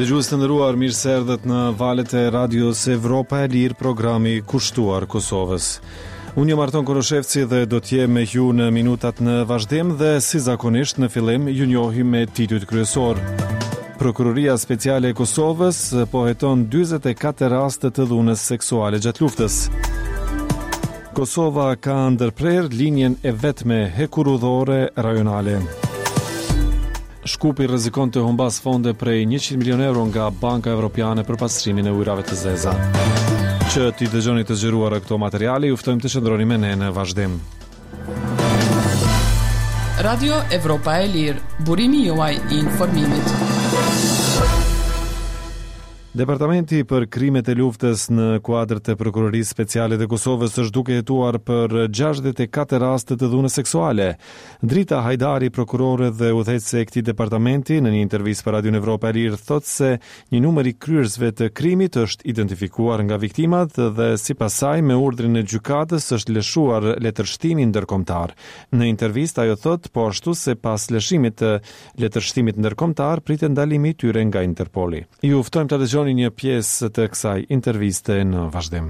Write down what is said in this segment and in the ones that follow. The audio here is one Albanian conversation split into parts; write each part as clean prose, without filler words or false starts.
Dëgjues të nderuar, mirë se erdhët në valët e radios Evropa e Lirë, programi kushtuar Kosovës. Unë jam Arton Koroshevci dhe do t'jem me ju në minutat në vazhdim dhe si zakonisht në fillim ju njohim me titujt kryesor. Prokuroria Speciale e Kosovës po heton 44 raste të dhunës seksuale gjatë luftës. Kosova ka ndërprer linjen e vetme hekurudhore rajonale. Shkupi rrezikon të humbas fonde prej 100 milion euro nga Banka Evropiane për pastrimin e ujrave të zeza. Që t'i dëgjoni të zgjeruara këto materiale, ju ftojmë të qëndroni me ne në vazhdim. Radio Evropa e Lirë, burimi juaj I informimit. Departamenti për krimet e luftës në kuadrët e Prokurorisë Speciale të Kosovës është duke hetuar për 64 raste të dhunës seksuale. Drita Hajdari, prokurore dhe udhëheqëse e këtij departamenti, në një intervistë për Radio Evropa e Lirë, thotë se një numër I kryerësve të krimit është identifikuar nga viktimat dhe sipas saj me urdhrin e gjykatës është lëshuar letërshtimi ndërkombëtar. Në intervistë ajo thotë po ashtu se pas lëshimit të letërshtimit ndërkombëtar pritet ndalimi I tyre nga Interpoli. Ju ftojmë të një pjesë të kësaj interviste në vazhdim.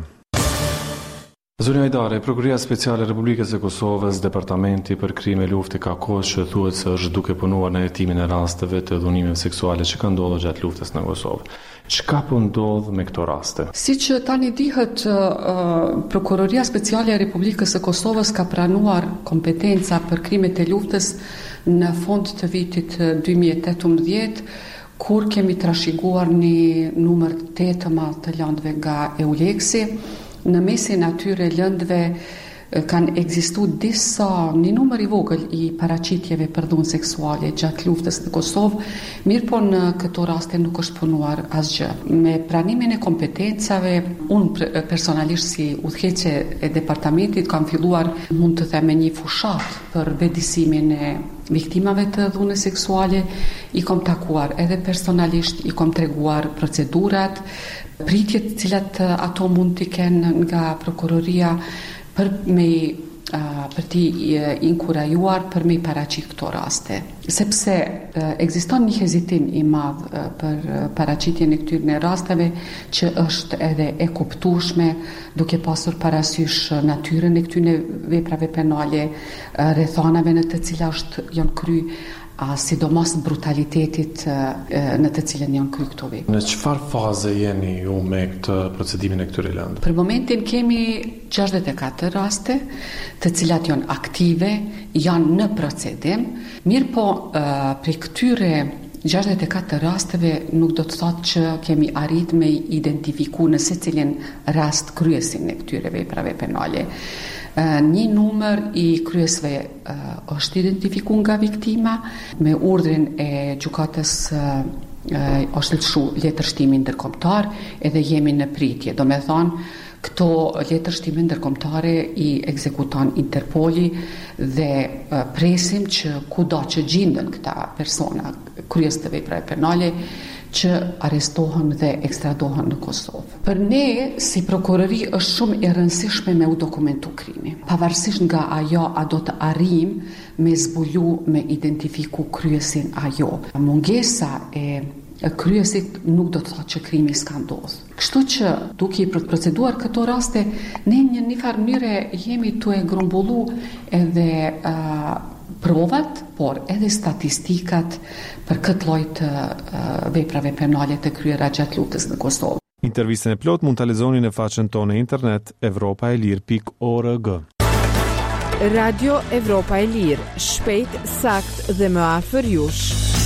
Zoni Hajdari, Prokuroria Speciale e Republikës së Kosovës, Departamenti për krime lufte ka kohë që thuhet se është duke punuar në hetimin e rasteve të dhunimeve seksuale që kanë ndodhur gjatë luftës në Kosovë. Çka po ndodh me këto raste? Siç tani dihet, Prokuroria Speciale e Republikës së Kosovës ka pranuar kompetenca për krimet e luftës në fund të vitit 2018, kur kemi trashëguar një numër 8 të madh të lëndëve nga EULEX-i. Në mesin atyre lëndëve kanë ekzistuar një numër I vogël I paraqitjeve për dhunë seksuale gjatë luftës në Kosovë, mirë po në këto raste nuk është punuar asgjë. Me pranimin e kompetencave, unë personalisht si udhëheqëse e departamentit kam filluar, mund të them, me një fushat për vetëdijsimin e viktimave të dhunës seksuale. I kam takuar edhe personalisht, I kam treguar procedurat, pritjet cilat ato mund t'i kenë nga prokuroria për t'i inkurajuar për me paraqit këto raste. Sepse ekziston një hezitim I madh për paraqitjen e këtyre rasteve që është edhe e kuptueshme duke pasur parasysh natyrën e këtyre veprave penale, rrethanave në të cilat janë kry, sidomos brutalitetit në të cilën janë kry këto vepra. Në çfarë faze jeni ju me këtë procedimin e këtyre lëndëve? Për momentin kemi 64 raste, të cilat janë aktive, janë në procedim, mirë po për këtyre 64 rasteve nuk do të thotë që kemi arrit me identifiku në secilin rast kryesin e këtyre veprave penale. Një numër I kryesve është identifiku nga viktima, me urdhrin e gjykatës është lëshu letërshtimi ndërkombëtar edhe jemi në pritje. Do me thonë, këto letërshtime ndërkombëtare I ekzekuton Interpoli dhe presim që kudo që gjenden këta persona kryes të veprave penale që arrestohen dhe ekstradohen në Kosovë. Për ne, si prokurori, është shumë e rëndësishme me u dokumentu krimi. Pavarësisht nga ajo a do të arrim me zbulu, me identifiku kryesin ajo. Mungesa e kryesit nuk do të thotë që krimi s'ka ndodhur. Kështu që duke I proceduar këto raste, ne në një farë mënyre jemi tu e grumbullu edhe provat, por edhe statistikat për këtë lloj të veprave penale të kryera gjatë luftës në Kosovë. Intervistën e plot mund ta lexoni në faqen tonë internet evropaelir.org. Radio Evropa e Lirë, shpejt, sakt dhe më afër jush.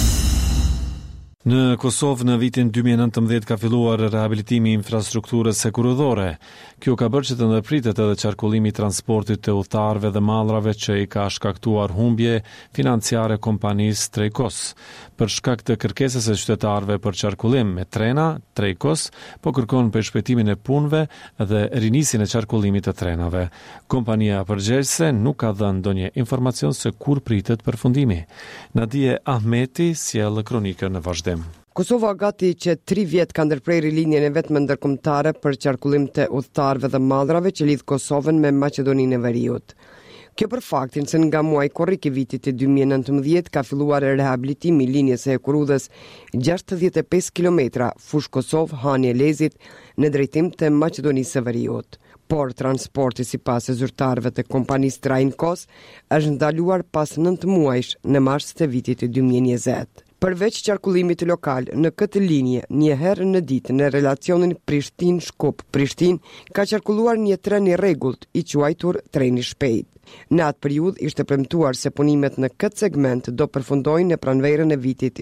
Në Kosovë në vitin 2019 ka filluar rehabilitimi I infrastrukturës hekurudhore. Kjo ka bërë që të ndërpritet edhe qarkullimi I transportit të udhëtarëve dhe mallrave që I ka shkaktuar humbje financiare kompanisë Trejkos. Për shkak të kërkesës së qytetarëve për qarkullim me trena, Trejkos po kërkon përshpejtimin e punëve dhe rinisjen e qarkullimit të trenave. Kompania përgjegjëse nuk ka dhënë ndonjë informacion se kur pritet përfundimi. Nadije Ahmeti sjell kronikën në vazhdim. Kosova gati që 3 vjet ka ndërprerë linjen e vetme ndërkombëtare për qarkullim të udhëtarëve dhe mallrave që lidh Kosovën me Maqedoninë e Veriut. Kjo për faktin se nga muaj korrik i vitit 2019 ka filluar rehabilitimi i linjës së Hekurudhës 65 km fush Kosovë Hani e Lezit në drejtim të Maqedonisë së Veriut. Por transporti sipas e zyrtarëve të kompanisë Trainkos është ndaluar pas 9 muajsh në mars të vitit 2020. Përveç qarkullimit lokal në këtë linje, një herë në ditë në relacionin Prishtinë-Shkup-Prishtinë ka qarkulluar një tren i rregullt i quajtur treni shpejt. Në atë periudhë ishte premtuar se punimet në këtë segment do përfundojnë në pranverën e vitit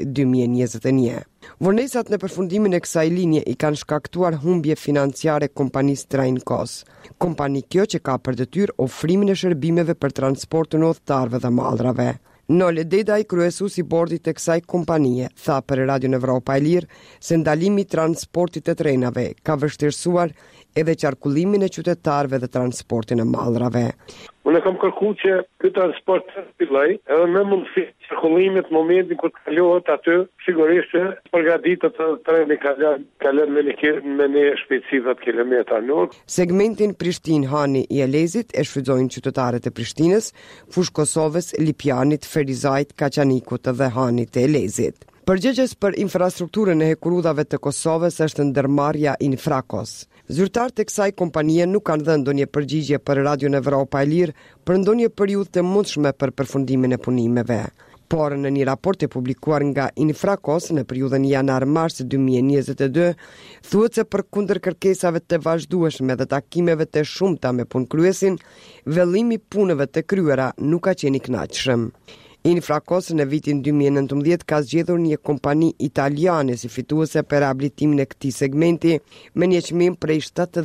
2021. Vonesat në përfundimin e kësaj linje i kanë shkaktuar humbje financiare kompanisë Trainkos. Kompani kjo që ka për detyrë ofrimin e shërbimeve për transportin e udhëtarëve dhe mallrave. Nole Dedaj, kryesuesi i bordit të kësaj kompanie, tha për Radion Evropa e Lirë se ndalimi i transportit të trenave ka vështirësuar edhe qarkullimin e qytetarëve dhe transportin e mallrave. Unë kam kërkuar që ky transport të filloj, edhe me mundësi qarkullimit në momentin kur kalohet aty, sigurisht që përgatitet të treni kalon me një shpejtësi 10 km/h. Segmentin Prishtinë-Hani i Elezit e shfrytëzojnë qytetarët e Prishtinës, fush Kosovës, Lipjanit, Ferizajt, Kaçanikut dhe Hanit të Elezit. Përgjegjës për infrastrukturën e hekurudhave të Kosovës është ndërmarrja Infrakos. Zyrtarët e kësaj kompanie nuk kanë dhënë ndonjë përgjigje për Radion Evropa e Lirë për ndonjë periudhë të mundshme për përfundimin e punimeve. Por në një raport e publikuar nga Infrakos në periudhën janar-mars 2022, thuhet se përkundër kërkesave të vazhdueshme dhe takimeve të shumta me punëkryesin, vëllimi i punëve të kryera nuk ka qenë i kënaqshëm. Infrakos në vitin 2019 ka zgjedhur një kompani italiane si fituese për rehabilitimin e këtij segmenti me një çmim prej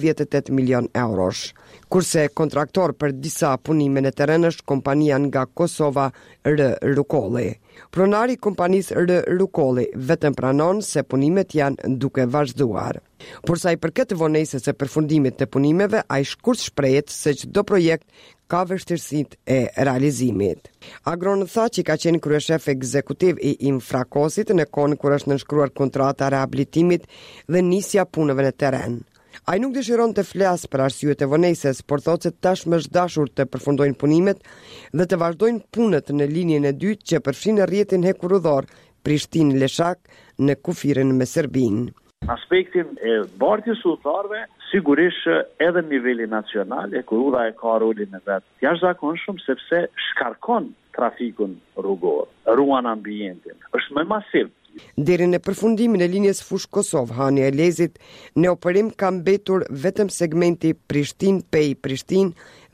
78 milion eurosh. Kurse kontraktor për disa punime në terren është kompania nga Kosova R. Rukolli. Pronari i kompanisë R. Rukolli vetëm pranon se punimet janë duke vazhduar. Por sa i përket vonesës së përfundimit të punimeve, ai shkurt shprehet se çdo projekt ka vështirësitë e realizimit. Agron tha që ka qenë kryeshef ekzekutiv i Infrakosit në kohën kur është nënshkruar kontrata rehabilitimit dhe nisja punëve në terren. Ai nuk dëshiron të flasë për arsyet e vonesës, por thotë se tashmë është dashur të përfundojnë punimet dhe të vazhdojnë punët në linjën e dytë që përfshin rrjetin hekurudhor Prishtinë-Leshak në kufirin me Serbinë. Aspektin e bardhjes udhëtarëve, sigurisht edhe në nivelin nacional, hekurudha e ka rolin e vet. Jashtëzakonshëm sepse shkarkon trafikun rrugor, ruan ambientin. Është më masiv. Deri në përfundimin e linjës fush Kosovë-Hani e Lezit, në operim ka mbetur vetëm segmenti Prishtinë-Pej-Prishtinë